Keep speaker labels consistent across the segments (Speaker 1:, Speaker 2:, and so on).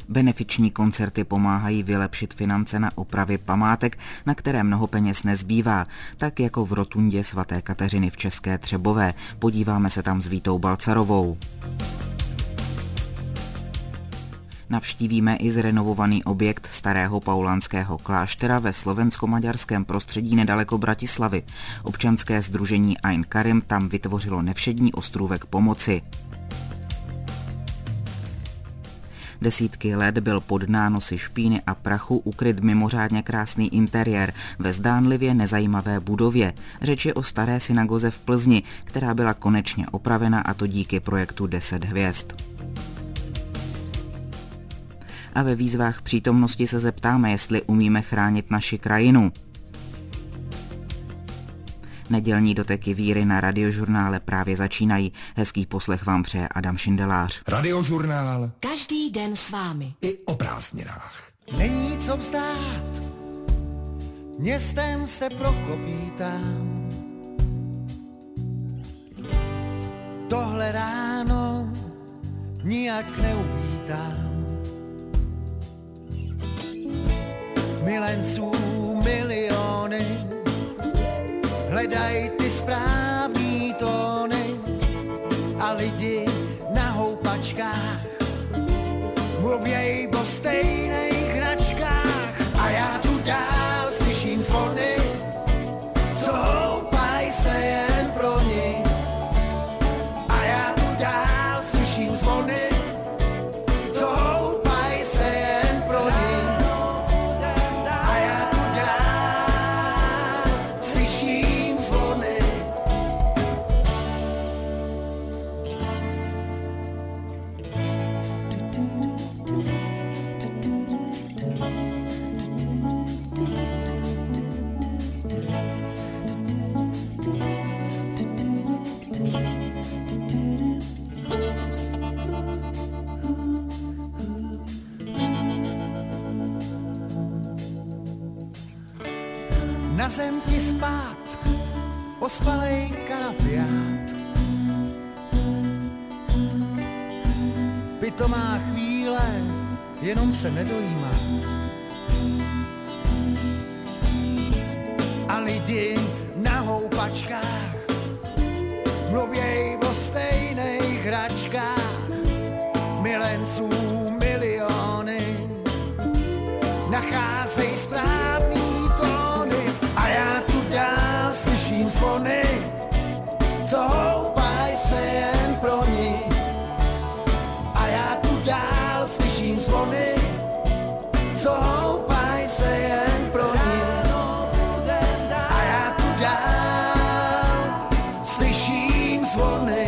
Speaker 1: Benefiční koncerty pomáhají vylepšit finance na opravy památek, na které mnoho peněz nezbývá, tak jako v rotundě svaté Kateřiny v České Třebové. Podíváme se tam s Vítou Balcarovou. Navštívíme i zrenovovaný objekt starého paulánského kláštera ve slovensko-maďarském prostředí nedaleko Bratislavy. Občanské sdružení Ain Karim tam vytvořilo nevšední ostrůvek pomoci. Desítky let byl pod nánosy špíny a prachu ukryt mimořádně krásný interiér ve zdánlivě nezajímavé budově. Řeč je o staré synagoze v Plzni, která byla konečně opravena, a to díky projektu 10 hvězd. A ve výzvách přítomnosti se zeptáme, jestli umíme chránit naši krajinu. Nedělní doteky víry na Radiožurnále právě začínají. Hezký poslech vám přeje Adam Šindelář.
Speaker 2: Radiožurnál.
Speaker 3: Každý den s vámi.
Speaker 2: I o prázdninách.
Speaker 4: Není co vzdát, městem se proklopítám. Tohle ráno nijak neupítám. Milenců miliony hledaj ty správný tóny a lidi na houpačkách mluvěj o stejných hračkách a já tu dál slyším zvony, co houpaj se jen pro ní. A já tu dál slyším zvony, co houpaj se jen pro ní. Na zem ti spát, ospalej kanapiát. Pitomá chvíle, jenom se nedojímat. A lidi na houpačkách mluvěj o stejných hračkách. Milenců miliony nacházej správný tóny. A já tu dál slyším zvony, co houpaj se jen pro ní. A já tu dál slyším zvony, co houpaj se jen pro ní. A já tu dál slyším zvony,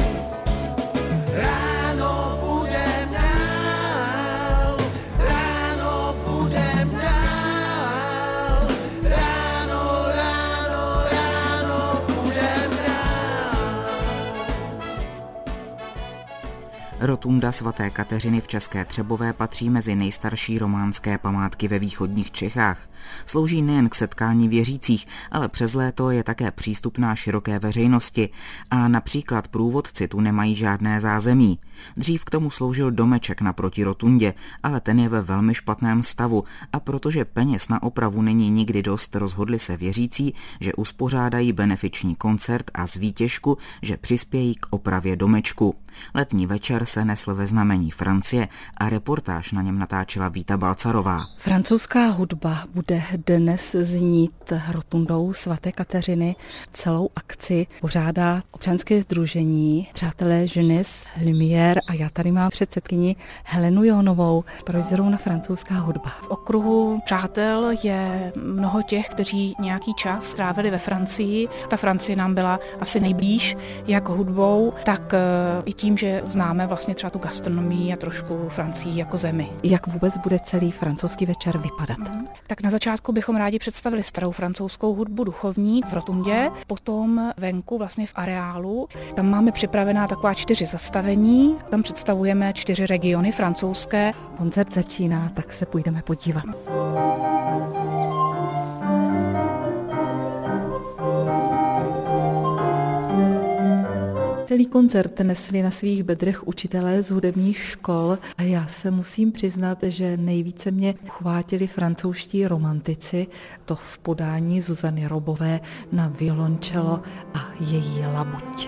Speaker 4: ráno budem dál, ráno budem dál, ráno, ráno, ráno budem dál.
Speaker 1: Rotunda svaté Kateřiny v České Třebové patří mezi nejstarší románské památky ve východních Čechách. Slouží nejen k setkání věřících, ale přes léto je také přístupná široké veřejnosti a například průvodci tu nemají žádné zázemí. Dřív k tomu sloužil domeček naproti rotundě, ale ten je ve velmi špatném stavu a protože peněz na opravu není nikdy dost, rozhodli se věřící, že uspořádají benefiční koncert a z výtěžku, že přispějí k opravě domečku. Letní večer se nesl ve znamení Francie a reportáž na něm natáčela Víta Balcarová.
Speaker 5: Francouzská hudba bude dnes znít rotundou svaté Kateřiny. Celou akci pořádá občanské sdružení Přátelé Jeunesse Lumière a já tady mám předsedkyni Helenu Jónovou. Proč zrovna francouzská hudba?
Speaker 6: V okruhu přátel je mnoho těch, kteří nějaký čas strávili ve Francii. Ta Francie nám byla asi nejblíž, jak hudbou, tak i tím, že známe vlastně třeba tu gastronomii a trošku Francii jako zemi.
Speaker 5: Jak vůbec bude celý francouzský večer vypadat?
Speaker 6: Tak na začátku bychom rádi představili starou francouzskou hudbu duchovní v rotundě, potom venku vlastně v areálu. Tam máme připravená taková 4 zastavení, tam představujeme 4 regiony francouzské.
Speaker 5: Koncert začíná, tak se půjdeme podívat. Celý koncert nesli na svých bedrech učitelé z hudebních škol a já se musím přiznat, že nejvíce mě uchvátili francouzští romantici, to v podání Zuzany Robové na violoncello a její labuť.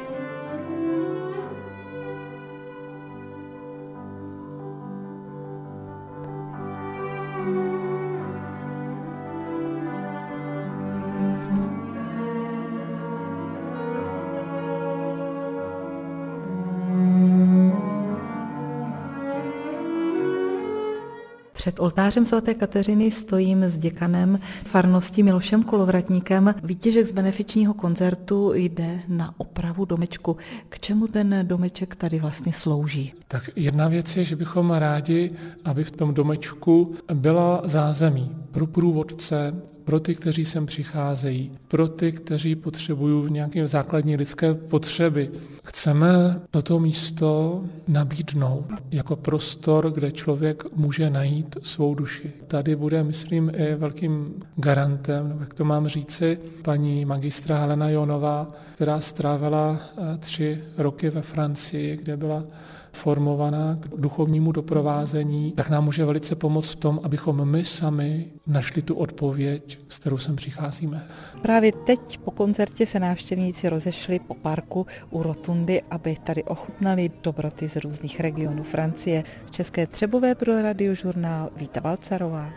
Speaker 5: Před oltářem svaté Kateřiny stojím s děkanem farnosti Milošem Kolovratníkem. Výtěžek z benefičního koncertu jde na opravu domečku. K čemu ten domeček tady vlastně slouží?
Speaker 3: Tak jedna věc je, že bychom rádi, aby v tom domečku byla zázemí pro průvodce, pro ty, kteří sem přicházejí, pro ty, kteří potřebují nějaké základní lidské potřeby. Chceme toto místo nabídnout jako prostor, kde člověk může najít svou duši. Tady bude, myslím, i velkým garantem, nebo jak to mám říci, paní magistra Helena Jonová, která strávila 3 roky ve Francii, kde byla formovaná k duchovnímu doprovázení, tak nám může velice pomoct v tom, abychom my sami našli tu odpověď, s kterou sem přicházíme.
Speaker 5: Právě teď po koncertě se návštěvníci rozešli po parku u rotundy, aby tady ochutnali dobroty z různých regionů Francie. Z České Třebové pro Radiožurnál Víta Balcarová.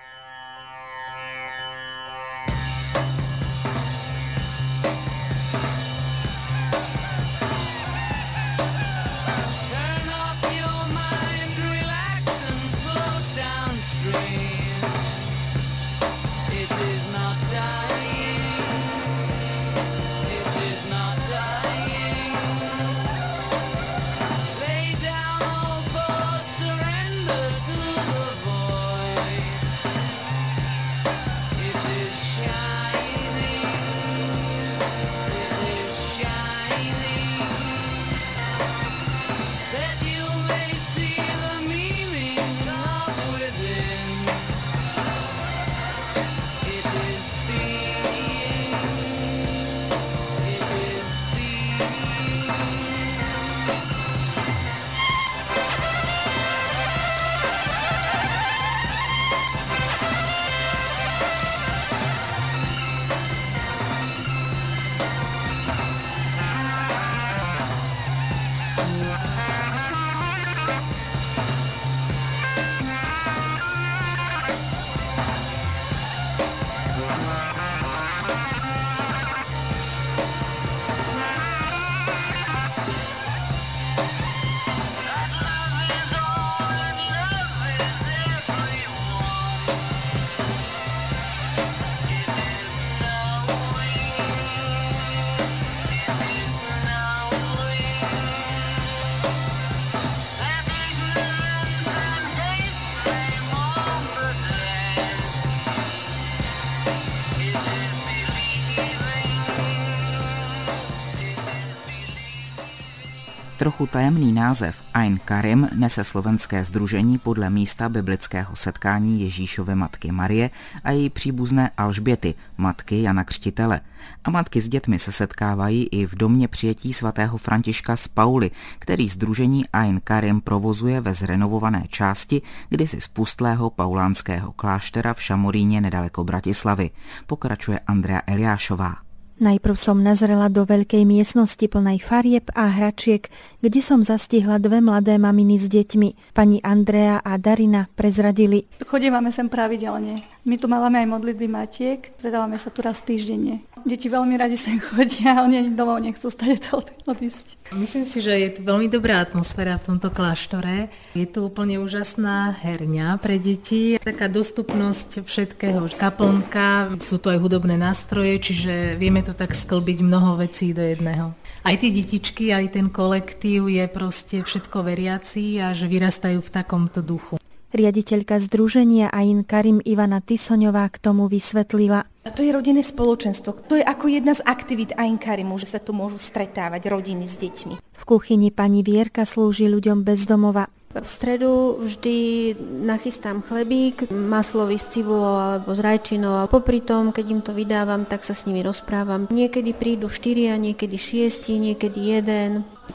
Speaker 1: Trochu tajemný název Ein Karim nese slovenské sdružení podle místa biblického setkání Ježíšovy matky Marie a její příbuzné Alžběty, matky Jana Křtitele. A matky s dětmi se setkávají i v domě přijetí svatého Františka z Pauly, který sdružení Ein Karim provozuje ve zrenovované části kdysi spustlého paulánského kláštera v Šamoríne nedaleko Bratislavy. Pokračuje Andrea Eliášová.
Speaker 7: Najprv som nazrela do veľkej miestnosti plnej farieb a hračiek, kde som zastihla 2 mladé maminy s deťmi. Pani Andrea a Darina prezradili.
Speaker 8: Chodívame sem pravidelne. My tu máme aj modlitby matiek, stretávame sa tu raz týždenne. Deti veľmi radi sem chodia, oni domov nechcú stať odísť.
Speaker 9: Myslím si, že je tu veľmi dobrá atmosféra v tomto kláštore. Je tu úplne úžasná herňa pre deti, taká dostupnosť všetkého, kaplnka, sú tu aj hudobné nástroje, čiže vieme to tak sklbiť mnoho vecí do jedného. Aj tie detičky, aj ten kolektív je proste všetko veriaci a že vyrastajú v takomto duchu.
Speaker 7: Riaditeľka združenia Ein Karim Ivana Tisoňová k tomu vysvetlila.
Speaker 10: A to je rodinné spoločenstvo. To je ako jedna z aktivít Ein Karimu, že sa tu môžu stretávať rodiny s deťmi.
Speaker 7: V kuchyni pani Vierka slúži ľuďom bez domova.
Speaker 11: V stredu vždy nachystám chlebík, maslový s cibulou alebo s rajčinou a popri tom, keď im to vydávam, tak sa s nimi rozprávam. Niekedy prídu 4, niekedy 6, niekedy 1.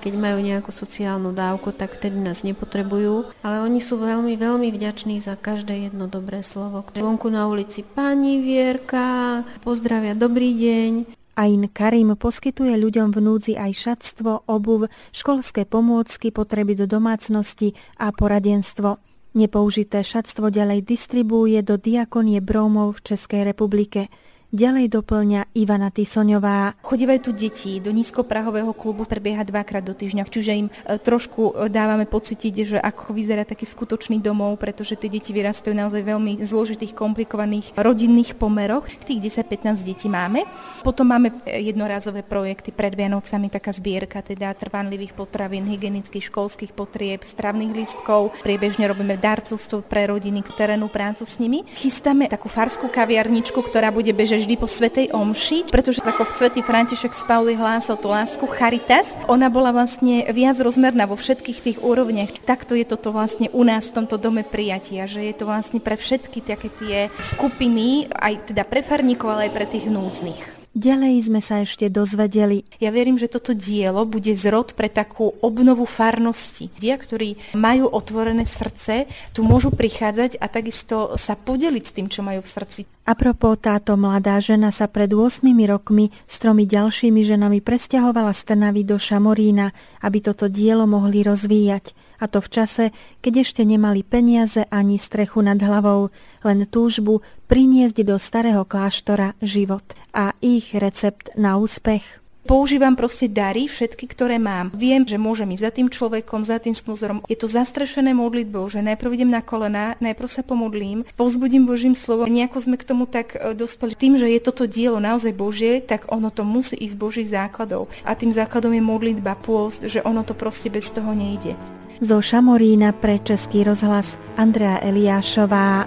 Speaker 11: keď majú nejakú sociálnu dávku, tak vtedy nás nepotrebujú. Ale oni sú veľmi, veľmi vďační za každé jedno dobré slovo. Vonku na ulici pani Vierka, pozdravia, dobrý deň.
Speaker 7: Ain Karim poskytuje ľuďom v núdzi aj šatstvo, obuv, školské pomôcky, potreby do domácnosti a poradenstvo. Nepoužité šatstvo ďalej distribuuje do Diakonie Brómov v Českej republike. Ďalej doplňa Ivana Tisoňová.
Speaker 10: Chodívajú tu deti do nízkoprahového klubu, prebieha 2-krát do týždňa, čiže im trošku dávame pocítiť, že ako vyzerá taký skutočný domov, pretože tie deti vyrastajú naozaj veľmi zložitých, komplikovaných rodinných pomeroch. Tých 10-15 detí máme. Potom máme jednorázové projekty pred Vianocami, taká zbierka teda trvanlivých potravín, hygienických, školských potrieb, stravných lístkov. Priebežne robíme darcovstvo pre rodiny, terénnu prácu s nimi. Chystáme takú farskú kaviarničku, ktorá bude bežať vždy po svätej omši, pretože ako svätý František z Pauli hlásal tú lásku Charitas, ona bola vlastne viac rozmerná vo všetkých tých úrovniach. Takto je toto vlastne u nás v tomto dome prijatia, že je to vlastne pre všetky také tie skupiny, aj teda pre farníkov, ale aj pre tých núdznych.
Speaker 7: Ďalej sme sa ešte dozvedeli.
Speaker 10: Ja verím, že toto dielo bude zrod pre takú obnovu farnosti. Ľudia, ktorí majú otvorené srdce, tu môžu prichádzať a takisto sa podeliť s tým, čo majú v srdci.
Speaker 7: Apropos, táto mladá žena sa pred 8 rokmi s 3 ďalšími ženami presťahovala z Trnavy do Šamorína, aby toto dielo mohli rozvíjať. A to v čase, keď ešte nemali peniaze ani strechu nad hlavou, len túžbu priniesť do starého kláštora život a ich recept na úspech.
Speaker 10: Používam proste dary, všetky, ktoré mám. Viem, že môžem ísť za tým človekom, za tým sponzorom. Je to zastrešené modlitbou, že najprv idem na kolená, najprv sa pomodlím, povzbudím Božím slovom. Nejako sme k tomu tak dospeli. Tým, že je toto dielo naozaj Božie, tak ono to musí ísť z Božích základov. A tým základom je modlitba, pôst, že ono to proste bez toho nejde.
Speaker 7: Zo Šamorína pre Český rozhlas Andrea Eliášová.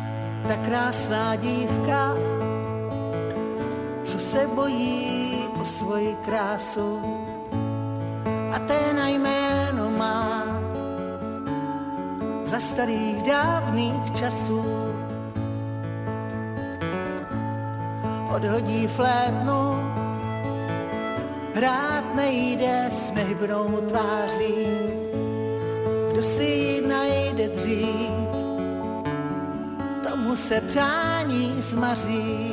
Speaker 4: Ta krásná dívka, co se bojí o svoji krásu a téna jméno má za starých dávných časů. Odhodí flétnu, hrát nejde s nehybnou tváří, kdo si ji najde dřív, tomu se přání zmaří.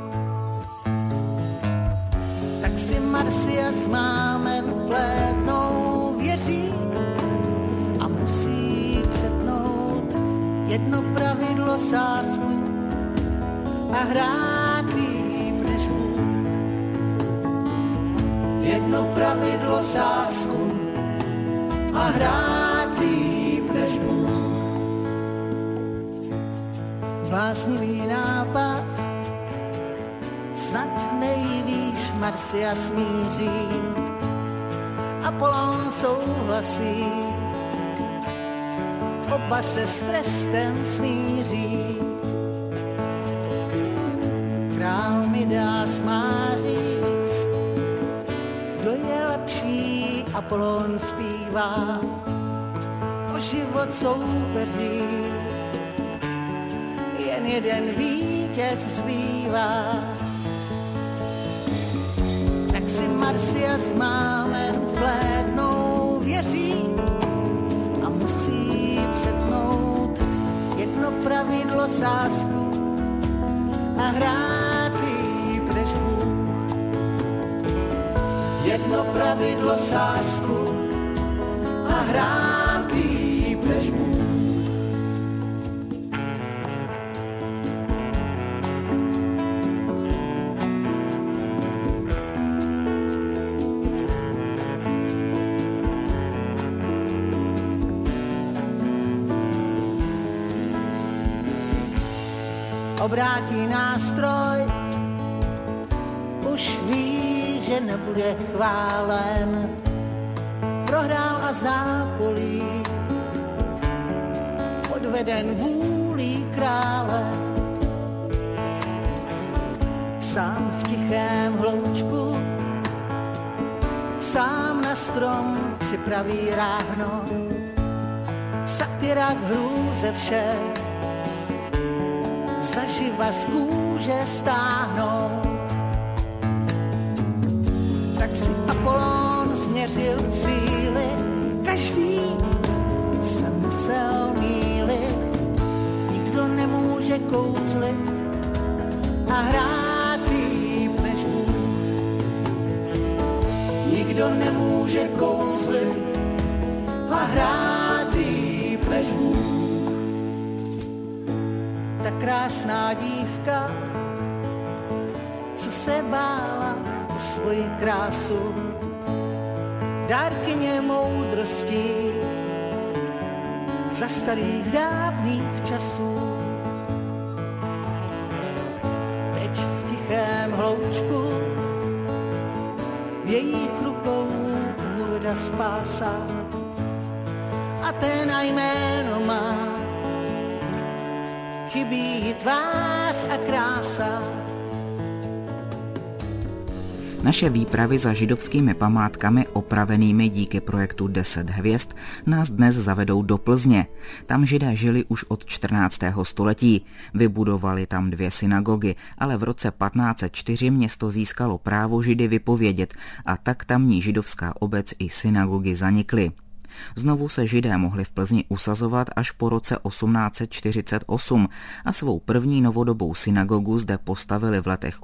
Speaker 4: Tak si Marcia s mámen flétnou věří a musí přetnout jedno pravidlo sásku a hrát líp než Bůh. Jedno pravidlo sásku a hrát líp než Bůh. Bláznivý nápad, snad nejvíš Marcia smíří, Apollon souhlasí, oba se s trestem smíří. Král Midas má říct, kdo je lepší, Apollon zpívá, o život soupeří. Jen jeden vítěz zbývá. Tak si Marcia s mámen flétnou věří a musí přetnout jedno pravidlo sásku a hrát líp než Bůh. Jedno pravidlo sásku a hrát líp než Bůh. Obrátí nástroj, už ví, že nebude chválen, prohrál a zápolí, podveden vůlí krále. Sám v tichém hloučku, sám na strom připraví ráhno, satyra k hrůze všech, zaživa z kůže stáhnou. Tak si Apollon s měřil síly, každý se musel mýlit, nikdo nemůže kouzlit a hrát líp než Bůh. Nikdo nemůže kouzlit a hrát líp než Bůh. Ta krásná dívka, co se bála o svoji krásu, dárkyně moudrosti za starých dávných časů. Teď v tichém hloučku v jejich rukou úroda spása a ten na jméno má, chybí jí tvář a krása.
Speaker 1: Naše výpravy za židovskými památkami opravenými díky projektu 10 hvězd nás dnes zavedou do Plzně. Tam Židé žili už od 14. století. Vybudovali tam 2 synagogy, ale v roce 1504 město získalo právo Židy vypovědět a tak tamní židovská obec i synagogy zanikly. Znovu se Židé mohli v Plzni usazovat až po roce 1848 a svou první novodobou synagogu zde postavili v letech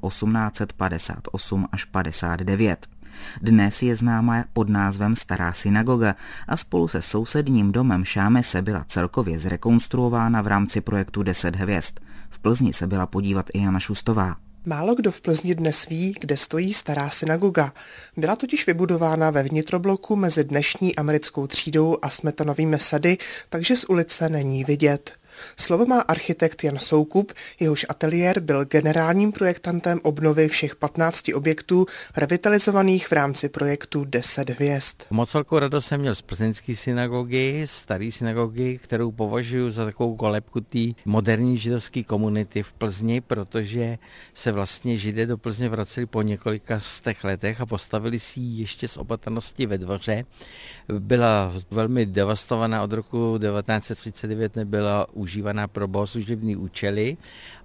Speaker 1: 1858 až 59. Dnes je známá pod názvem Stará synagoga a spolu se sousedním domem Šámese byla celkově zrekonstruována v rámci projektu 10 hvězd. V Plzni se byla podívat i Jana Šustová.
Speaker 12: Málo kdo v Plzni dnes ví, kde stojí Stará synagoga. Byla totiž vybudována ve vnitrobloku mezi dnešní americkou třídou a Smetanovými sady, takže z ulice není vidět. Slovo má architekt Jan Soukup, jehož ateliér byl generálním projektantem obnovy všech 15 objektů revitalizovaných v rámci projektu 10 hvězd.
Speaker 13: Moc velkou radost jsem měl z plzeňské synagogy, staré synagogy, kterou považuji za takovou kolébku té moderní židovské komunity v Plzni, protože se vlastně Židé do Plzně vraceli po několika stech letech a postavili si ji ještě z opatrnosti ve dvoře. Byla velmi devastovaná od roku 1939, nebyla užívaná pro bohoslužební účely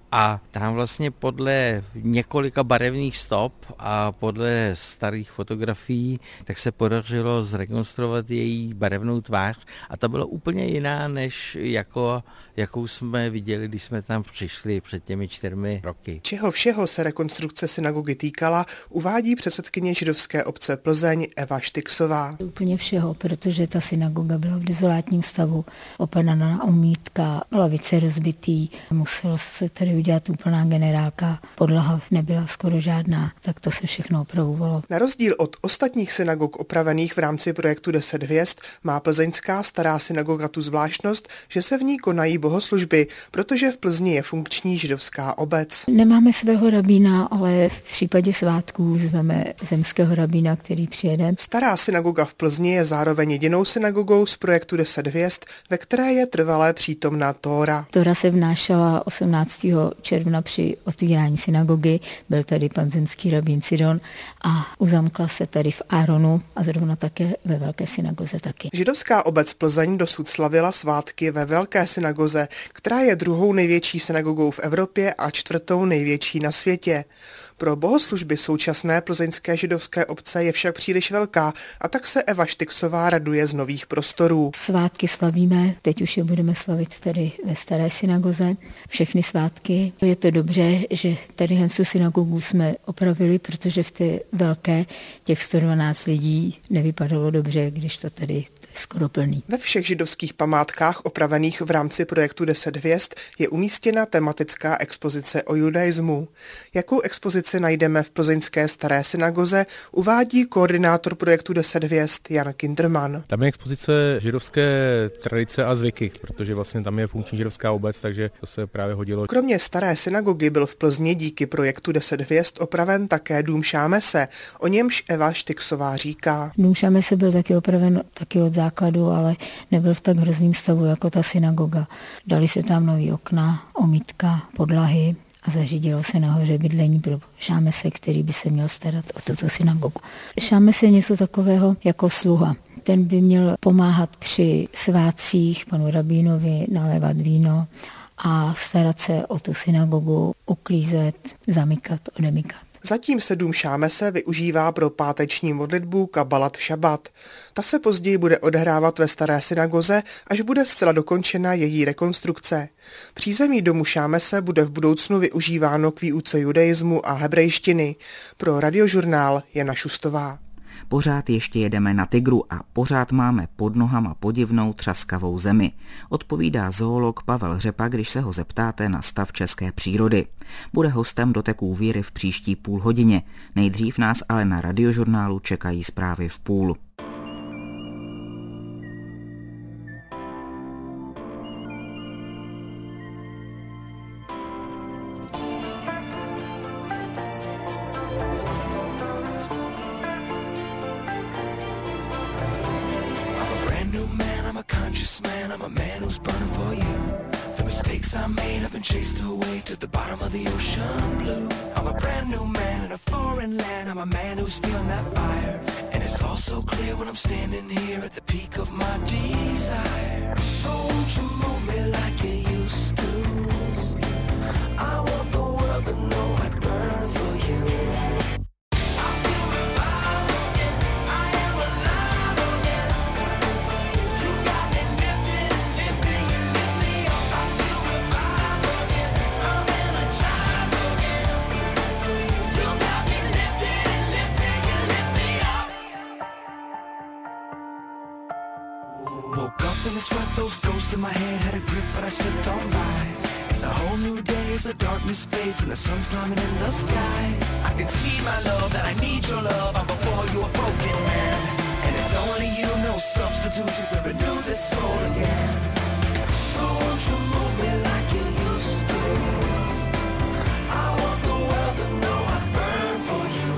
Speaker 13: a tam vlastně podle několika barevných stop a podle starých fotografií tak se podařilo zrekonstruovat její barevnou tvář a ta byla úplně jiná, než jakou jsme viděli, když jsme tam přišli před těmi 4 roky.
Speaker 12: Čeho všeho se rekonstrukce synagogy týkala, uvádí předsedkyně židovské obce Plzeň Eva Štyksová.
Speaker 14: Úplně všeho, protože ta synagoga byla v dezolátním stavu, opadaná omítka, lavice rozbitý, muselo se tady udělat úplná generálka, podlaha nebyla skoro žádná, tak to se všechno opravovalo.
Speaker 12: Na rozdíl od ostatních synagog opravených v rámci projektu 10 hvězd má plzeňská Stará synagoga tu zvláštnost, že se v ní konají bohoslužby, protože v Plzni je funkční židovská obec.
Speaker 14: Nemáme svého rabína, ale v případě svátků zveme zemského rabína, který přijede.
Speaker 12: Stará synagoga v Plzni je zároveň jedinou synagogou z projektu 10 hvězd, ve které je trvalé přítomná Tóra.
Speaker 14: Tóra se vnášela 18. června při otvírání synagogy, byl tady pan zemský rabín Sidon a uzamkla se tady v Áronu a zrovna také ve velké synagoze taky.
Speaker 12: Židovská obec Plzeň dosud slavila svátky ve velké synagoze, která je druhou největší synagogou v Evropě a 4. největší na světě. Pro bohoslužby současné plzeňské židovské obce je však příliš velká a tak se Eva Štyksová raduje z nových prostorů.
Speaker 14: Svátky slavíme, teď už je budeme slavit tady ve Staré synagoze, všechny svátky. Je to dobře, že tady tu synagogu jsme opravili, protože v té velké těch 112 lidí nevypadalo dobře, když to tady skoro plný.
Speaker 12: Ve všech židovských památkách opravených v rámci projektu 10 hvězd je umístěna tematická expozice o judaismu. Jakou expozici najdeme v plzeňské Staré synagoze, uvádí koordinátor projektu 10 hvězd Jan Kinderman.
Speaker 15: Tam je expozice židovské tradice a zvyky, protože vlastně tam je funkční židovská obec, takže to se právě hodilo.
Speaker 12: Kromě Staré synagogy byl v Plzni díky projektu 10 hvězd opraven také dům Šámese, o němž Eva Štyksová říká.
Speaker 14: Dům Šámese byl taky opraven taky od základu, ale nebyl v tak hrozným stavu jako ta synagoga. Dali se tam nový okna, omítka, podlahy a zařídilo se nahoře bydlení pro Šámese, který by se měl starat o tuto synagogu. Šámese je něco takového jako sluha. Ten by měl pomáhat při svátcích panu rabínovi, nalévat víno a starat se o tu synagogu, uklízet, zamykat, odemykat.
Speaker 12: Zatím se dům Šámese využívá pro páteční modlitbu Kabbalat Šabat. Ta se později bude odehrávat ve staré synagoze, až bude zcela dokončena její rekonstrukce. Přízemí domu Šámese bude v budoucnu využíváno k výuce judaismu a hebrejštiny. Pro Radiožurnál Jana Šustová.
Speaker 1: Pořád ještě jedeme na tygru a pořád máme pod nohama podivnou třaskavou zemi. Odpovídá zoolog Pavel Řepa, když se ho zeptáte na stav české přírody. Bude hostem Doteků víry v příští půl hodině. Nejdřív nás ale na Radiožurnálu čekají zprávy v půl.
Speaker 4: Chased away to the bottom of the ocean blue. I'm a brand new man in a foreign land. I'm a man who's feeling that fire. And it's all so clear when I'm standing here at the peak of my desire. So won't you move me like you used to? I want the world to know I burn for you. Those ghosts in my head had a grip, but I slipped on by. It's a whole new day as the darkness fades and the sun's climbing in the sky. I can see my love, that I need your love. I'm before you a broken man, and it's only you, no substitute, who can renew this soul again. So won't you move me like you used to? I want the world to know I burn for you.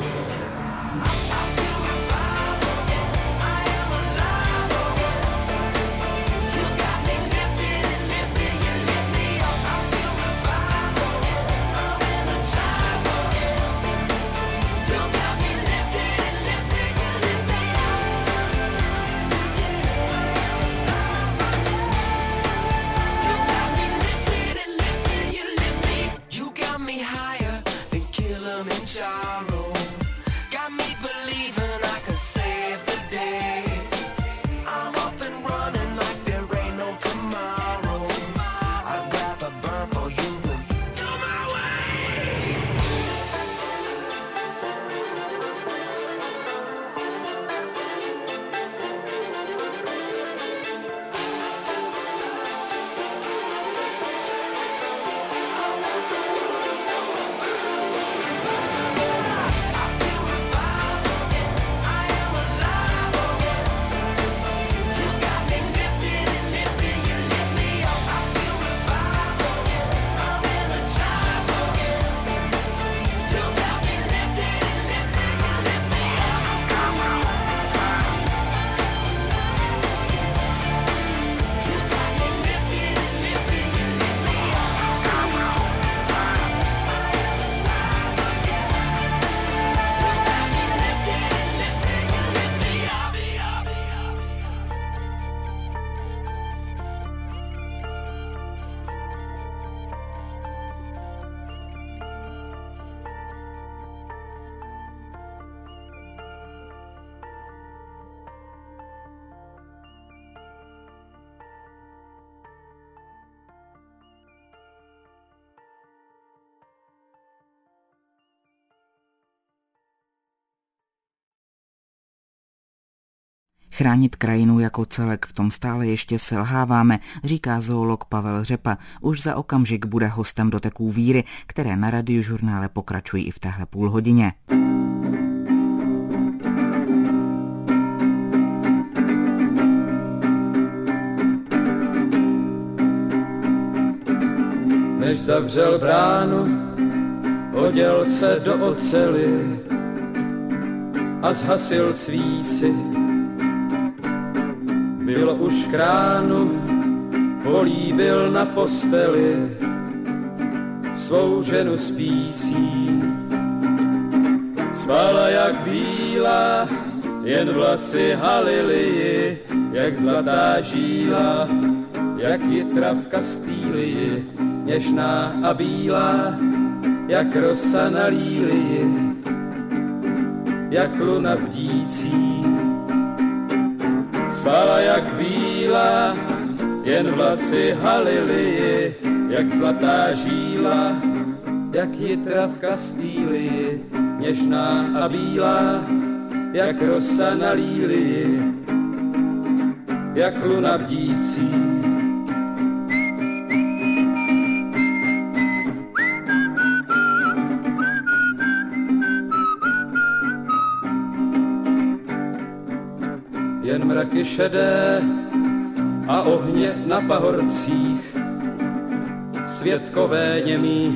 Speaker 1: Chránit krajinu jako celek, v tom stále ještě selháváme, říká zoolog Pavel Řepa. Už za okamžik bude hostem Doteků víry, které na Radiožurnále pokračují i v téhle půlhodině.
Speaker 16: Než zavřel bránu, oděl se do oceli a zhasil svíci. Bylo už k ránu, políbil na posteli svou ženu spící. Spala jak víla, jen vlasy halily ji, jak zlatá žíla, jak jitra v Kastýlii, něžná a bílá, jak rosa na lílii. jak luna bdící. Spala jak víla, jen vlasy halily, jak zlatá žíla, jak jitra v Kastýlii, něžná a bílá, jak rosa na lílii, jak luna bdící. Jen mraky šedé a ohně na pahorcích, světkové němí,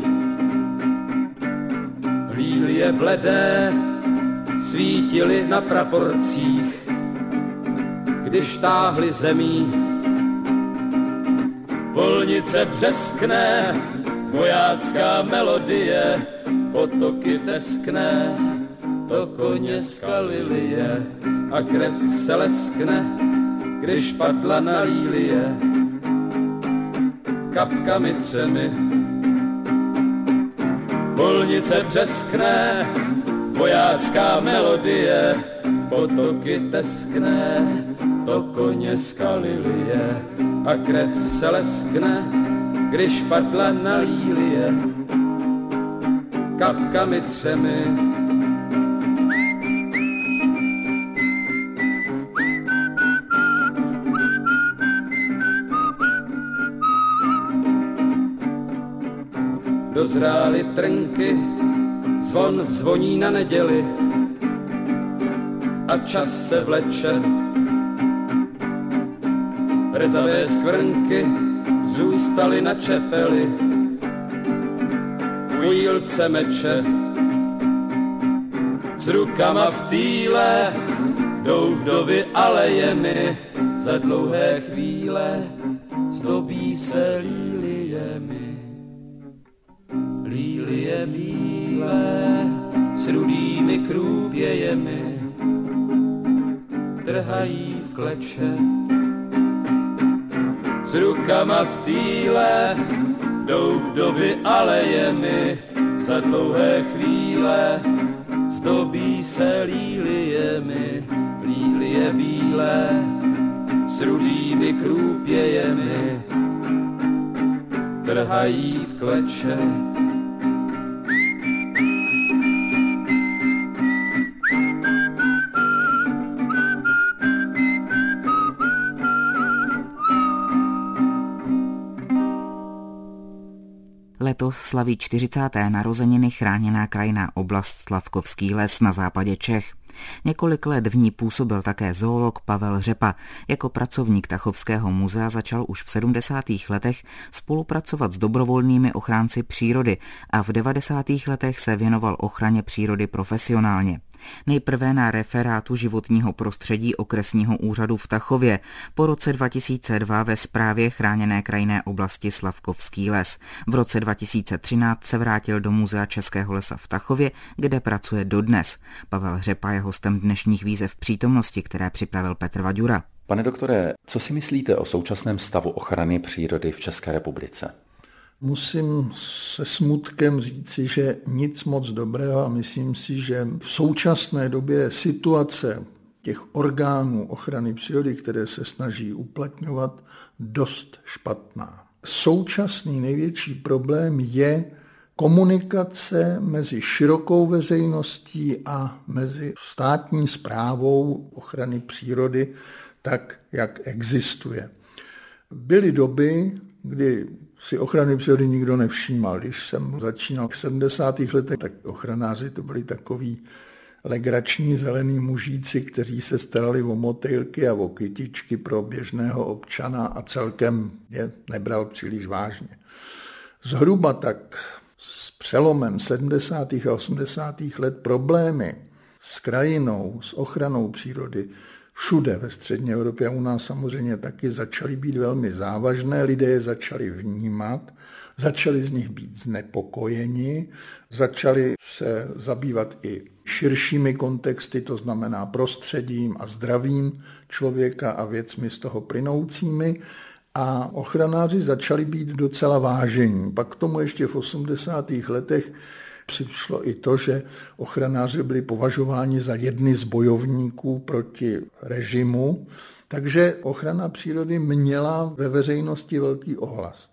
Speaker 16: lílie bledé svítily na praporcích, když táhly zemí. Polnice břeskne, vojácká melodie, potoky teskne, to koně skalilie a krev se leskne, když padla na lílie kapkami třemi. Polnice břeskne, vojácká melodie, potoky teskne, to koně skalilie a krev se leskne, když padla na lílie kapkami třemi. Dozrály trnky, zvon zvoní na neděli a čas se vleče. Rezavé skvrnky zůstaly na čepeli, u jílce meče. S rukama v týle jdou vdovy alejemi, za dlouhé chvíle zdobí se líliemi. Lílie bílé s rudými krůbějemi trhají v kleče. S rukama v týle jdou vdovy alejemi, za dlouhé chvíle zdobí se líliemi. Lílie bílé s rudými krůbějemi trhají v kleče.
Speaker 1: Letos slaví 40. narozeniny chráněná krajinná oblast Slavkovský les na západě Čech. Několik let v ní působil také zoolog Pavel Řepa. Jako pracovník Tachovského muzea začal už v 70. letech spolupracovat s dobrovolnými ochránci přírody a v 90. letech se věnoval ochraně přírody profesionálně. Nejprve na referátu životního prostředí okresního úřadu v Tachově, po roce 2002 ve správě chráněné krajinné oblasti Slavkovský les. V roce 2013 se vrátil do Muzea Českého lesa v Tachově, kde pracuje dodnes. Pavel Řepa je hostem dnešních výzev přítomnosti, které připravil Petr Vaďura.
Speaker 17: Pane doktore, co si myslíte o současném stavu ochrany přírody v České republice?
Speaker 18: Musím se smutkem říci, že nic moc dobrého a myslím si, že v současné době situace těch orgánů ochrany přírody, které se snaží uplatňovat, dost špatná. Současný největší problém je komunikace mezi širokou veřejností a mezi státní správou ochrany přírody, tak jak existuje. Byly doby, kdy si ochrany přírody nikdo nevšímal. Když jsem začínal v 70. letech, tak ochranáři to byli takoví legrační zelení mužíci, kteří se starali o motýlky a o kytičky pro běžného občana a celkem je nebral příliš vážně. Zhruba tak s přelomem 70. a 80. let problémy s krajinou, s ochranou přírody všude ve střední Evropě a u nás samozřejmě taky začaly být velmi závažné, lidé je začali vnímat, začali z nich být znepokojeni, začali se zabývat i širšími kontexty, to znamená prostředím a zdravím člověka a věcmi z toho plynoucími a ochranáři začali být docela vážení. Pak k tomu ještě v 80. letech Přišlo i to, že ochranáři byli považováni za jedny z bojovníků proti režimu, takže ochrana přírody měla ve veřejnosti velký ohlas.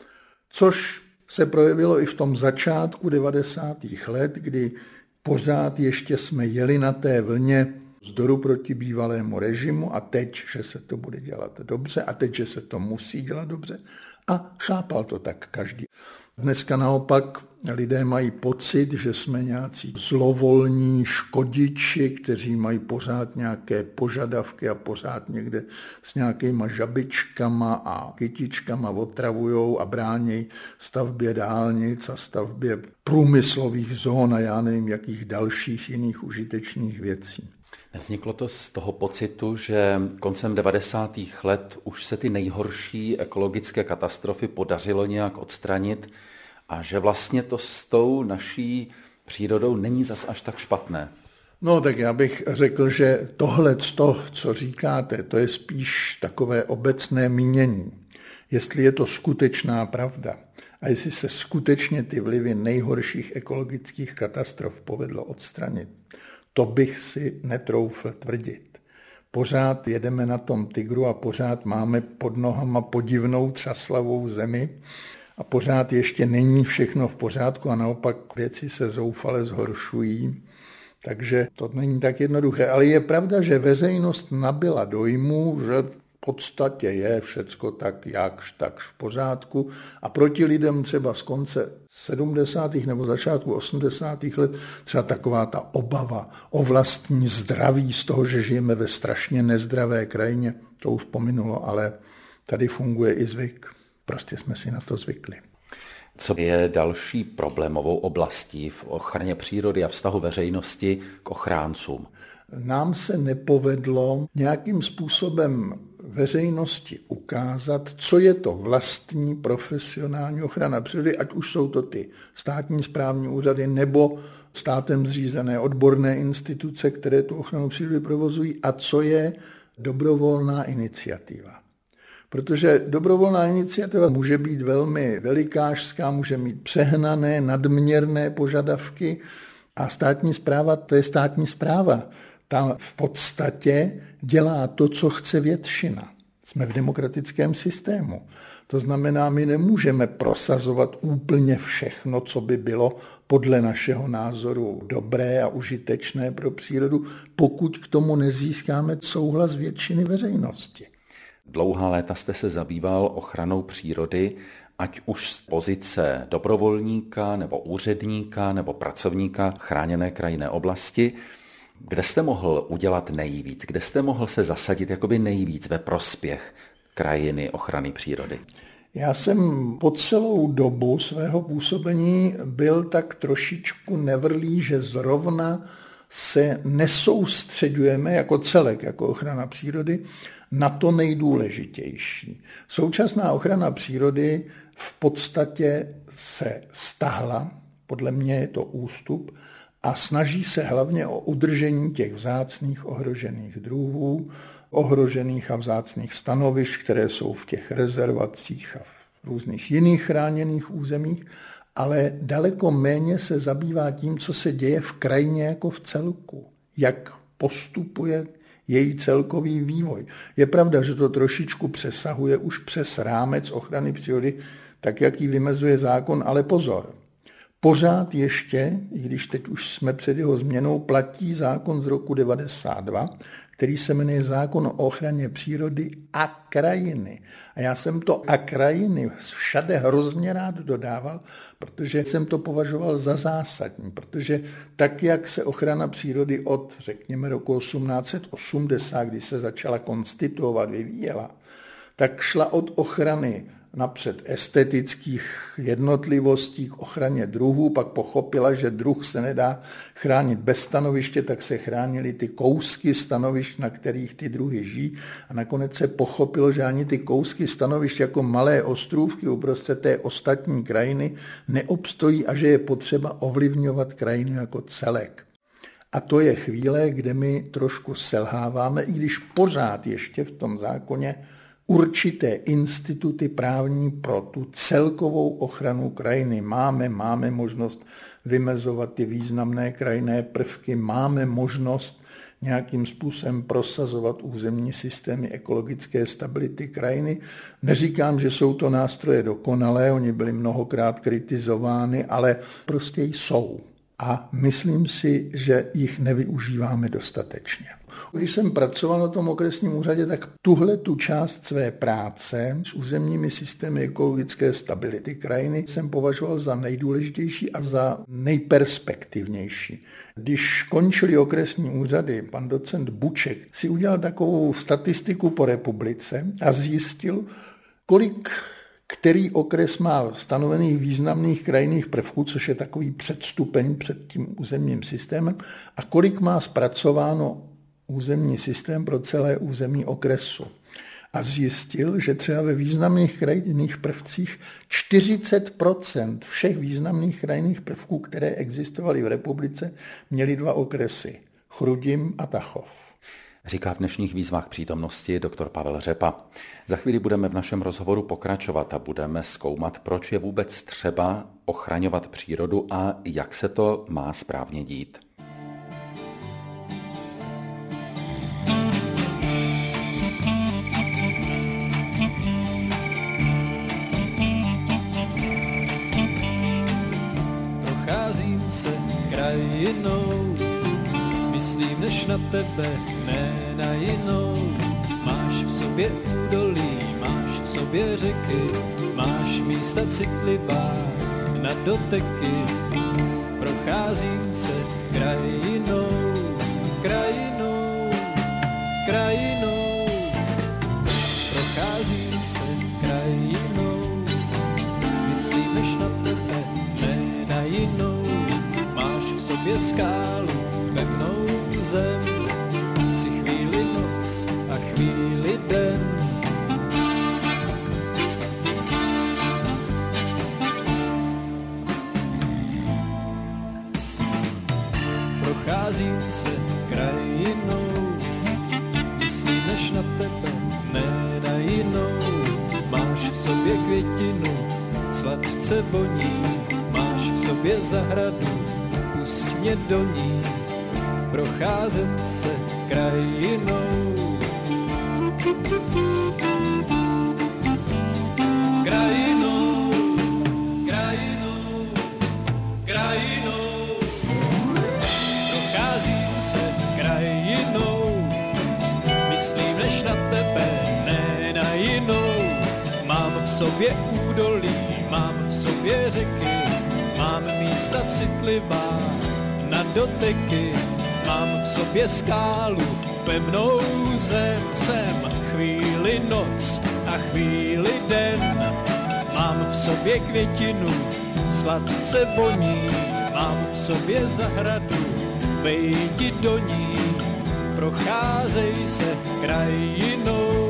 Speaker 18: Což se projevilo i v tom začátku 90. let, kdy pořád ještě jsme jeli na té vlně vzdoru proti bývalému režimu a teď, že se to bude dělat dobře a teď, že se to musí dělat dobře a chápal to tak každý. Dneska naopak lidé mají pocit, že jsme nějací zlovolní škodiči, kteří mají pořád nějaké požadavky a pořád někde s nějakýma žabičkama a kytičkama otravujou a brání stavbě dálnic a stavbě průmyslových zón a já nevím, jakých dalších jiných užitečných věcí.
Speaker 17: Nevzniklo to z toho pocitu, že koncem 90. let už se ty nejhorší ekologické katastrofy podařilo nějak odstranit a že vlastně to s tou naší přírodou není zas až tak špatné?
Speaker 18: No tak já bych řekl, že tohle, co říkáte, to je spíš takové obecné mínění. Jestli je to skutečná pravda a jestli se skutečně ty vlivy nejhorších ekologických katastrof povedlo odstranit, to bych si netroufl tvrdit. Pořád jedeme na tom tygru a pořád máme pod nohama podivnou třaslavou zemi a pořád ještě není všechno v pořádku a naopak věci se zoufale zhoršují. Takže to není tak jednoduché. Ale je pravda, že veřejnost nabyla dojmu, že v podstatě je všecko tak jakž takž v pořádku a proti lidem třeba z konce 70. nebo začátku 80. let třeba taková ta obava o vlastní zdraví z toho, že žijeme ve strašně nezdravé krajině, to už pominulo, ale tady funguje i zvyk. Prostě jsme si na to zvykli.
Speaker 17: Co je další problémovou oblastí v ochraně přírody a vztahu veřejnosti k ochráncům?
Speaker 18: Nám se nepovedlo nějakým způsobem veřejnosti ukázat, co je to vlastní profesionální ochrana přírody, ať už jsou to ty státní správní úřady nebo státem zřízené odborné instituce, které tu ochranu přírody provozují, a co je dobrovolná iniciativa. Protože dobrovolná iniciativa může být velmi velikářská, může mít přehnané, nadměrné požadavky a státní správa, to je státní správa. Ta v podstatě dělá to, co chce většina. Jsme v demokratickém systému. To znamená, my nemůžeme prosazovat úplně všechno, co by bylo podle našeho názoru dobré a užitečné pro přírodu, pokud k tomu nezískáme souhlas většiny veřejnosti.
Speaker 17: Dlouhá léta jste se zabýval ochranou přírody, ať už z pozice dobrovolníka, nebo úředníka, nebo pracovníka chráněné krajinné oblasti. Kde jste mohl udělat nejvíc? Kde jste mohl se zasadit jakoby nejvíc ve prospěch krajiny, ochrany přírody?
Speaker 18: Já jsem po celou dobu svého působení byl tak trošičku nevrlý, že zrovna se nesoustředujeme jako celek, jako ochrana přírody, na to nejdůležitější. Současná ochrana přírody v podstatě se stahla, podle mě je to ústup, a snaží se hlavně o udržení těch vzácných ohrožených druhů, ohrožených a vzácných stanovišť, které jsou v těch rezervacích a v různých jiných chráněných územích, ale daleko méně se zabývá tím, co se děje v krajině jako v celku, jak postupuje její celkový vývoj. Je pravda, že to trošičku přesahuje už přes rámec ochrany přírody, tak jak ji vymezuje zákon, ale pozor. Pořád ještě, i když teď už jsme před jeho změnou, platí zákon z roku 92, který se jmenuje zákon o ochraně přírody a krajiny. A já jsem to a krajiny všade hrozně rád dodával, protože jsem to považoval za zásadní, protože tak, jak se ochrana přírody od, řekněme, roku 1880, kdy se začala konstituovat, vyvíjela, tak šla od ochrany napřed estetických jednotlivostí k ochraně druhů, pak pochopila, že druh se nedá chránit bez stanoviště, tak se chránily ty kousky stanovišť, na kterých ty druhy žijí, a nakonec se pochopilo, že ani ty kousky stanovišť jako malé ostrůvky uprostřed té ostatní krajiny neobstojí a že je potřeba ovlivňovat krajinu jako celek. A to je chvíle, kde my trošku selháváme, i když pořád ještě v tom zákoně určité instituty právní pro tu celkovou ochranu krajiny. Máme možnost vymezovat ty významné krajinné prvky, máme možnost nějakým způsobem prosazovat územní systémy ekologické stability krajiny. Neříkám, že jsou to nástroje dokonalé, oni byli mnohokrát kritizovány, ale prostě jsou. A myslím si, že jich nevyužíváme dostatečně. Když jsem pracoval na tom okresním úřadě, tak tu část své práce s územními systémy ekologické stability krajiny jsem považoval za nejdůležitější a za nejperspektivnější. Když končili okresní úřady, pan docent Buček si udělal takovou statistiku po republice a zjistil, kolik který okres má stanovených významných krajinných prvků, což je takový předstupeň před tím územním systémem, a kolik má zpracováno územní systém pro celé území okresu. A zjistil, že třeba ve významných krajinných prvcích 40% všech významných krajinných prvků, které existovaly v republice, měly 2 okresy, Chrudim a Tachov.
Speaker 17: Říká v dnešních výzvách přítomnosti doktor Pavel Řepa. Za chvíli budeme v našem rozhovoru pokračovat a budeme zkoumat, proč je vůbec třeba ochraňovat přírodu a jak se to má správně dít.
Speaker 16: Procházím se krajinou, myslím než na tebe, ne na jinou. Máš v sobě údolí, máš v sobě řeky, máš místa citlivá na doteky. Procházím se krajinou, krajinou, krajinou. Procházím se krajinou, myslím než na tebe, ne na jinou. Máš v sobě skálu, pevnou zem, si chvíli noc a chvíli den. Procházím se krajinou, myslím než na tebe, ne na jinou. Máš v sobě květinu, sladce voní, máš v sobě zahradu, pusť mě do ní. Procházet se krajinou. Krajinou, krajinou, krajinou. Procházím se krajinou, myslím než na tebe, ne na jinou. Mám v sobě údolí, mám v sobě řeky, mám místa citlivá na doteky. Mám v sobě skálu, pevnou zem, jsem chvíli noc a chvíli den. Mám v sobě květinu, sladce voní, mám v sobě zahradu, vejdi do ní. Procházej se krajinou.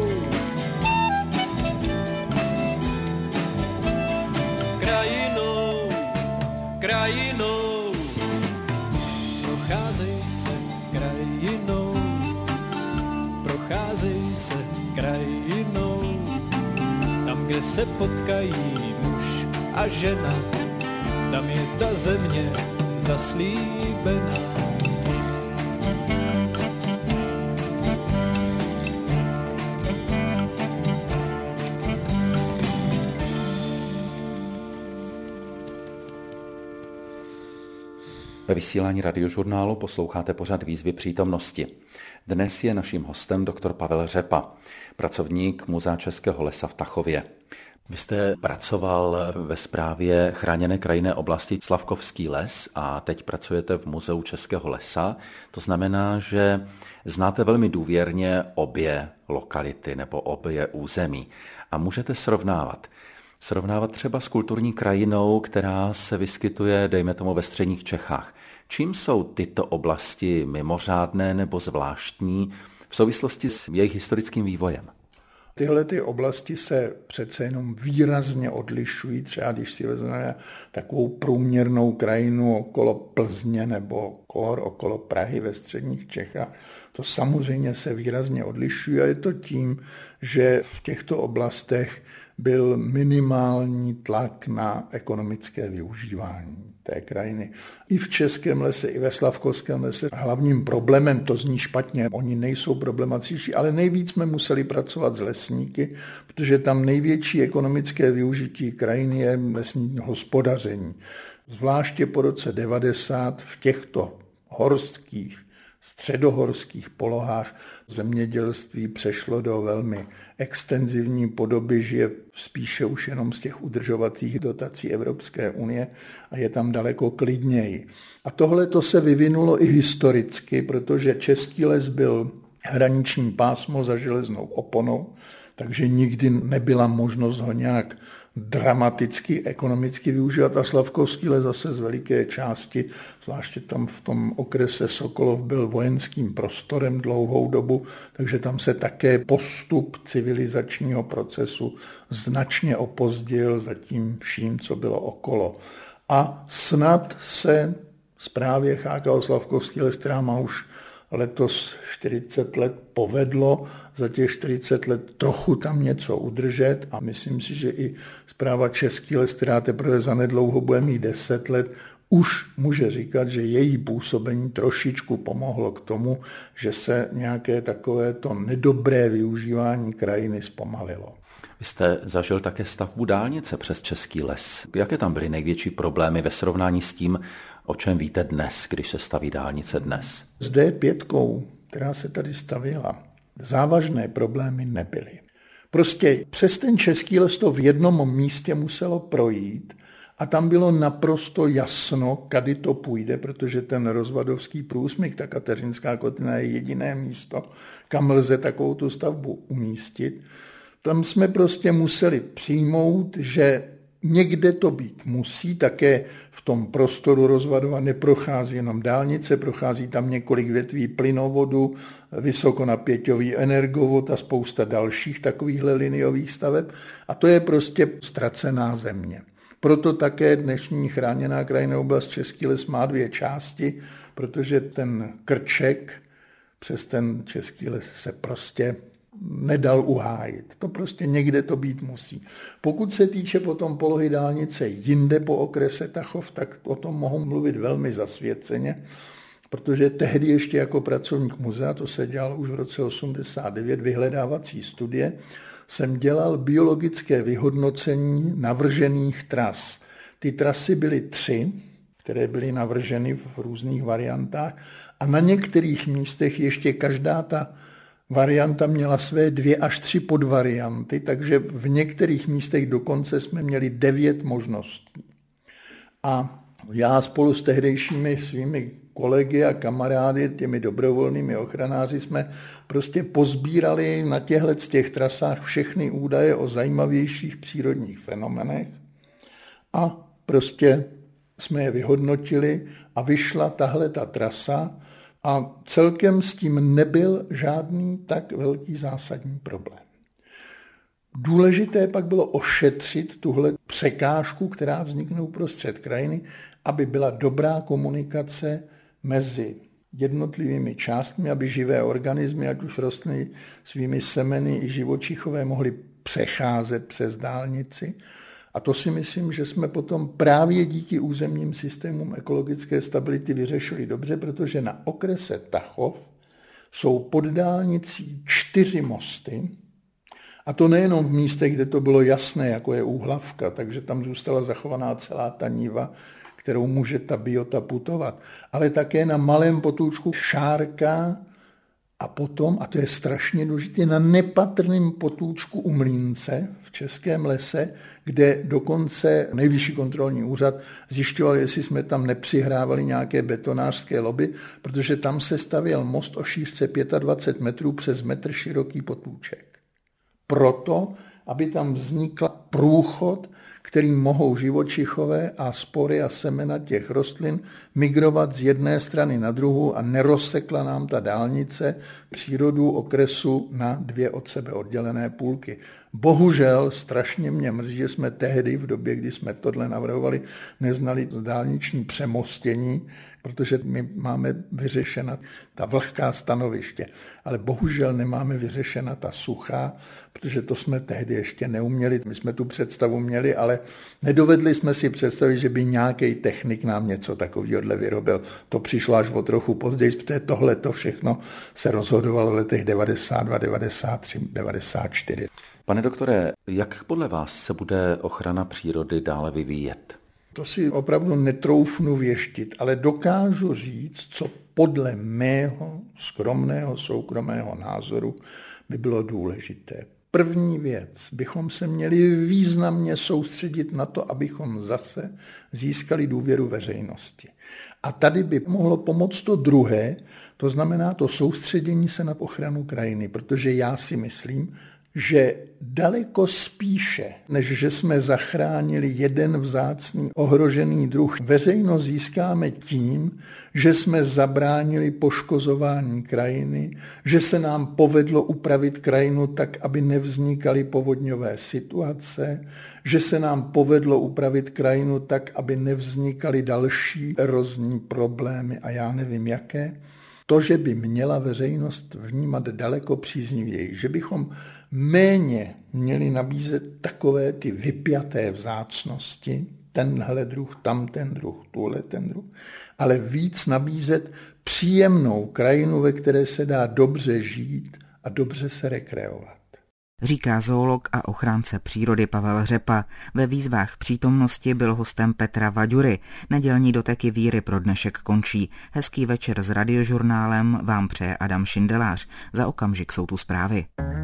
Speaker 16: Krajinou, krajinou. Procházej se krajinou, procházej se krajinou. Tam, kde se potkají muž a žena, tam je ta země zaslíbená.
Speaker 17: Ve vysílání Radiožurnálu posloucháte pořad Výzvy přítomnosti. Dnes je naším hostem doktor Pavel Řepa, pracovník Muzea Českého lesa v Tachově. Vy jste pracoval ve správě chráněné krajinné oblasti Slavkovský les a teď pracujete v Muzeu Českého lesa. To znamená, že znáte velmi důvěrně obě lokality nebo obě území a můžete srovnávat třeba s kulturní krajinou, která se vyskytuje, dejme tomu, ve středních Čechách. Čím jsou tyto oblasti mimořádné nebo zvláštní v souvislosti s jejich historickým vývojem?
Speaker 18: Tyhle ty oblasti se přece jenom výrazně odlišují, třeba když si vezmeme takovou průměrnou krajinu okolo Plzně nebo okolo Prahy ve středních Čechách. To samozřejmě se výrazně odlišuje a je to tím, že v těchto oblastech byl minimální tlak na ekonomické využívání té krajiny. I v Českém lese, i ve Slavkovském lese hlavním problémem, to zní špatně, oni nejsou problematičtí, ale nejvíc jsme museli pracovat s lesníky, protože tam největší ekonomické využití krajiny je lesní hospodaření. Zvláště po roce 90 v těchto horských, středohorských polohách zemědělství přešlo do velmi extenzivní podoby, žije spíše už jenom z těch udržovacích dotací Evropské unie a je tam daleko klidněji. A tohle to se vyvinulo i historicky, protože český les byl hraniční pásmo za železnou oponou, takže nikdy nebyla možnost ho nějak dramaticky ekonomicky využívat a Slavkovský les zase z veliké části, zvláště tam v tom okrese Sokolov byl vojenským prostorem dlouhou dobu, takže tam se také postup civilizačního procesu značně opozdil za tím vším, co bylo okolo. A snad se správě CHKO Slavkovský les, která má už letos 40 let, povedlo za těch 40 let trochu tam něco udržet a myslím si, že i správa Český les, která teprve zanedlouho bude mít 10 let, už může říkat, že její působení trošičku pomohlo k tomu, že se nějaké takovéto nedobré využívání krajiny zpomalilo.
Speaker 17: Vy jste zažil také stavbu dálnice přes Český les. Jaké tam byly největší problémy ve srovnání s tím, o čem víte dnes, když se staví dálnice dnes?
Speaker 18: S D5, která se tady stavěla, závažné problémy nebyly. Prostě přes ten Český les to v jednom místě muselo projít a tam bylo naprosto jasno, kady to půjde, protože ten rozvadovský průsmyk, ta Kateřinská kotlina je jediné místo, kam lze takovou tu stavbu umístit. Tam jsme prostě museli přijmout, že někde to být musí, také v tom prostoru Rozvadova neprochází jenom dálnice, prochází tam několik větví plynovodu, vysokonapěťový energovod a spousta dalších takovýchhle liniových staveb a to je prostě ztracená země. Proto také dnešní chráněná krajinná oblast Český les má 2 části, protože ten krček přes ten Český les se prostě nedal uhájit. To prostě někde to být musí. Pokud se týče potom polohy dálnice jinde po okrese Tachov, tak o tom mohu mluvit velmi zasvěceně, protože tehdy ještě jako pracovník muzea, to se dělalo už v roce 89, vyhledávací studie, jsem dělal biologické vyhodnocení navržených tras. Ty trasy byly 3, které byly navrženy v různých variantách a na některých místech ještě každá ta varianta měla své 2 až 3 podvarianty, takže v některých místech dokonce jsme měli 9 možností. A já spolu s tehdejšími svými kolegy a kamarády, těmi dobrovolnými ochranáři, jsme prostě pozbírali na těch trasách všechny údaje o zajímavějších přírodních fenomenech a prostě jsme je vyhodnotili a vyšla tahle ta trasa a celkem s tím nebyl žádný tak velký zásadní problém. Důležité pak bylo ošetřit tuhle překážku, která vznikne uprostřed krajiny, aby byla dobrá komunikace mezi jednotlivými částmi, aby živé organismy, ať už rostliny svými semeny i živočichové, mohly přecházet přes dálnici. A to si myslím, že jsme potom právě díky územním systémům ekologické stability vyřešili dobře, protože na okrese Tachov jsou pod dálnicí 4 mosty, a to nejenom v místech, kde to bylo jasné, jako je Úhlavka, takže tam zůstala zachovaná celá ta niva, kterou může ta biota putovat, ale také na malém potůčku Šárka a potom, a to je strašně důležité, na nepatrném potůčku u Mlýnce v Českém lese, kde dokonce Nejvyšší kontrolní úřad zjišťoval, jestli jsme tam nepřihrávali nějaké betonářské lobby, protože tam se stavěl most o šířce 25 metrů přes metr široký potůček. Proto, aby tam vznikl průchod, kterým mohou živočichové a spory a semena těch rostlin migrovat z jedné strany na druhou a nerozsekla nám ta dálnice přírodu okresu na 2 od sebe oddělené půlky. Bohužel strašně mě mrzí, že jsme tehdy, v době, kdy jsme tohle navrhovali, neznali dálniční přemostění, protože my máme vyřešena ta vlhká stanoviště, ale bohužel nemáme vyřešena ta suchá, protože to jsme tehdy ještě neuměli. My jsme tu představu měli, ale nedovedli jsme si představit, že by nějaký technik nám něco takového vyrobil. To přišlo až o trochu později, protože tohle to všechno se rozhodovalo v letech 92, 93, 94.
Speaker 17: Pane doktore, jak podle vás se bude ochrana přírody dále vyvíjet?
Speaker 18: To si opravdu netroufnu věštit, ale dokážu říct, co podle mého skromného soukromého názoru by bylo důležité. První věc, bychom se měli významně soustředit na to, abychom zase získali důvěru veřejnosti. A tady by mohlo pomoct to druhé, to znamená to soustředění se na ochranu krajiny, protože já si myslím, že daleko spíše, než že jsme zachránili jeden vzácný ohrožený druh, veřejnost získáme tím, že jsme zabránili poškozování krajiny, že se nám povedlo upravit krajinu tak, aby nevznikaly povodňové situace, že se nám povedlo upravit krajinu tak, aby nevznikaly další erozní problémy a já nevím jaké. To, že by měla veřejnost vnímat daleko příznivěji, že bychom méně měli nabízet takové ty vypjaté vzácnosti, tenhle druh, tamten druh, tuhle ten druh, ale víc nabízet příjemnou krajinu, ve které se dá dobře žít a dobře se rekreovat.
Speaker 1: Říká zoolog a ochránce přírody Pavel Řepa. Ve výzvách přítomnosti byl hostem Petra Vaďury. Nedělní doteky víry pro dnešek končí. Hezký večer s Radiožurnálem vám přeje Adam Šindelář. Za okamžik jsou tu zprávy.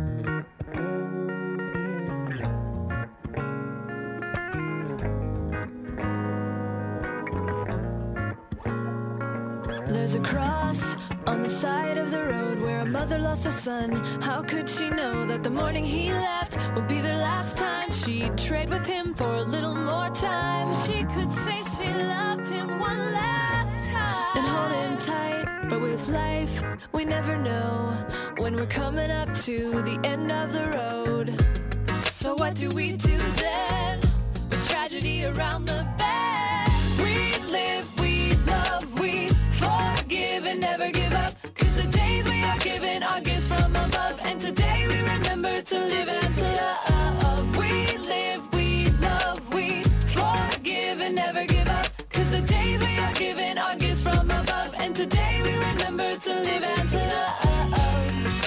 Speaker 19: There's a cross on the side of the road where a mother lost a son. How could she know that the morning he left would be the last time she'd trade with him for a little more time? So she could say she loved him one last time and hold him tight. But with life, we never know when we're coming up to the end of the road. So what do we do then with tragedy around the bend? We live, we love, we forgive and never give up, 'cause the days we are given are gifts from above, and today we remember to live and to love. We live, we love, we forgive and never give up, 'cause the days we are given are gifts from above, and today we remember to live and to love.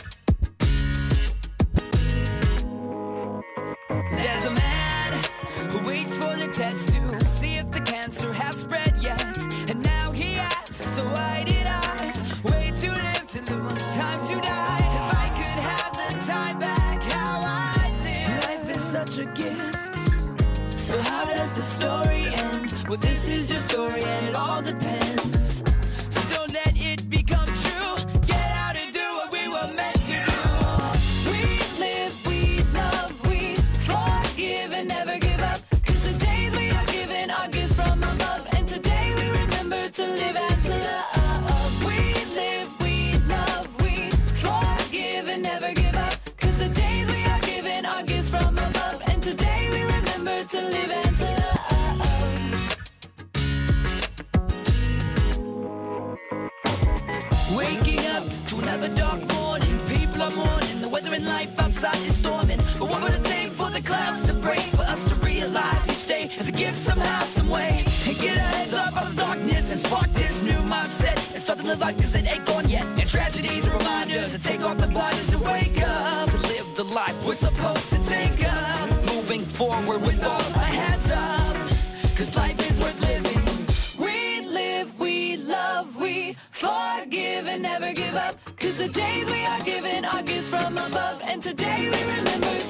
Speaker 19: There's a man who waits for the test to see if the cancer has spread yet, and now he asks, so why did I wait to live till it was time to die? If I could have the time back, how I'd live. Life is such a gift, so how does the story end? Well, this is your story and it all depends. So don't let it become true. Get out and do what we were meant to do. We live, we love, we forgive and never give up, 'cause the days we are given are gifts from above, and today we remember to live and to love. We live, we love, we forgive and never give up, 'cause the days we are given are gifts from above, and today we remember to live and to love. Waking up to another dark morning, people are mourning, the weather in life outside is storming. But what would it take for the clouds to break, for us to realize each day is a gift somehow, some way, and get our heads up out of the darkness and spark this new mindset and start to live life 'cause it ain't gone yet. And tragedies are reminders to take off the blinders and wake up to live the life we're supposed to take up, moving forward with all our heads up, 'cause life is worth living. We live, we love, we forgive and never give up, 'cause the days we are given are gifts from above, and today we remember